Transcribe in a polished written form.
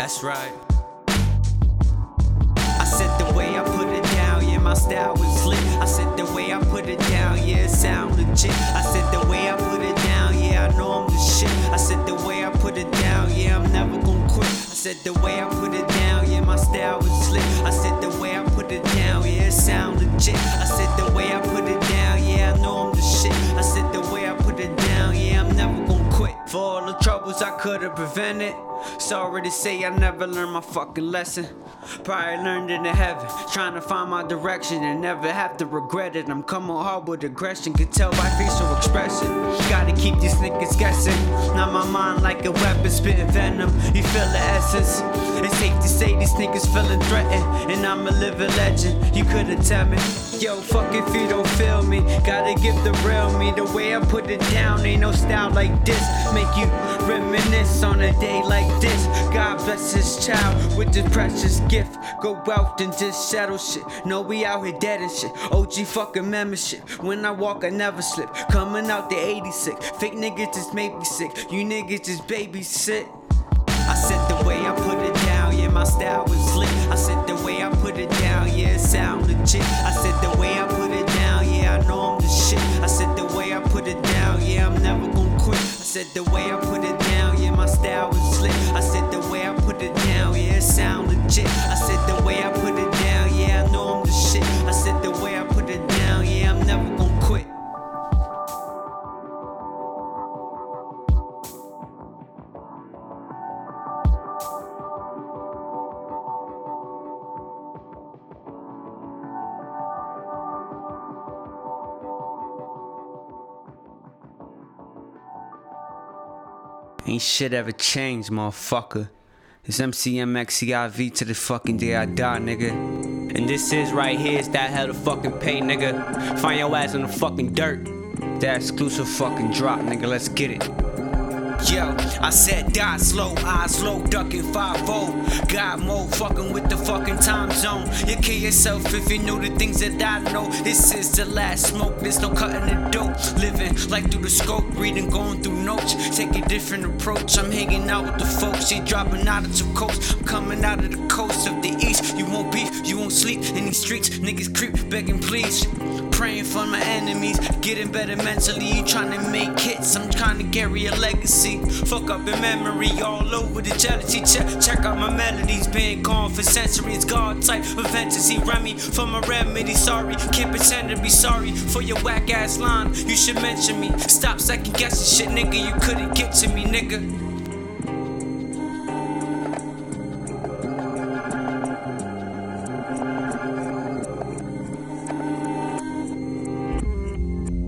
That's right. I said the way I put it down, yeah, my style was lit. I said the way I put it down, yeah, it sound legit. I said the way I put it down, yeah, I know I'm the shit. I said the way I put it down, yeah, I'm never gonna quit. I said the way I put it down, yeah, my style was lit. I said the way I put it down, yeah, it sound legit. I said the way I put it down, yeah, I know I'm the shit. I said the way I put it down, yeah, I'm never gonna quit. For all the troubles I could've prevented, sorry to say I never learned my fucking lesson. Probably learned it in heaven, trying to find my direction and never have to regret it. I'm coming hard with aggression, can tell by facial expression. Gotta keep these niggas guessing. Now my mind like a weapon, spitting venom. You feel the essence. It's safe to say these niggas feeling threatened, and I'm a living legend. You couldn't tell me, yo, fuck if you don't feel me. Gotta give the real me. The way I put it down, ain't no style like this. Make you reminisce on a day like this. God bless his child with this precious gift. Go out and just settle shit. No, we out here dead and shit. OG fucking membership. When I walk, I never slip. Coming out the 86. Fake niggas just make me sick. You niggas just babysit. I said the way I put it down, yeah, my style was lit. I said the way I put it down, yeah, it sound legit. I said the way I put it down, yeah, I know I'm the shit. I said the way I put it down, yeah, I'm never gonna quit. I said the way I put it down, yeah, my style was lit. I said the way I put it down, yeah, it sound legit. I said the way I put it down, yeah, I know I'm the shit. I said the way I put it down, yeah, I'm never gonna quit. Ain't shit ever changed, motherfucker. It's MCMXCIV to the fucking day I die, nigga. And this is right here, it's that hell to fucking pay, nigga. Find your ass in the fucking dirt. That exclusive fucking drop, nigga, let's get it. Yo, I said die slow, eyes low, ducking 5-0. God mode, fucking with the fucking time zone. You kill yourself if you knew the things that I know. This is the last smoke, there's no cutting the dope. Living like through the scope, reading, going through notes. Take a different approach, I'm hanging out with the folks. They dropping out of the coast, I'm coming out of the coast of the east. You won't beef, you won't sleep in these streets. Niggas creep, begging please. Praying for my enemies, getting better mentally. You trying to make hits, I'm trying to carry a legacy. Fuck up in memory, all over the jealousy. Check out my melodies, been gone for centuries. God type of fantasy, Remy for my remedy. Sorry, can't pretend to be sorry for your whack ass line. You should mention me. Stop second guessing shit, nigga. You couldn't get to me, nigga.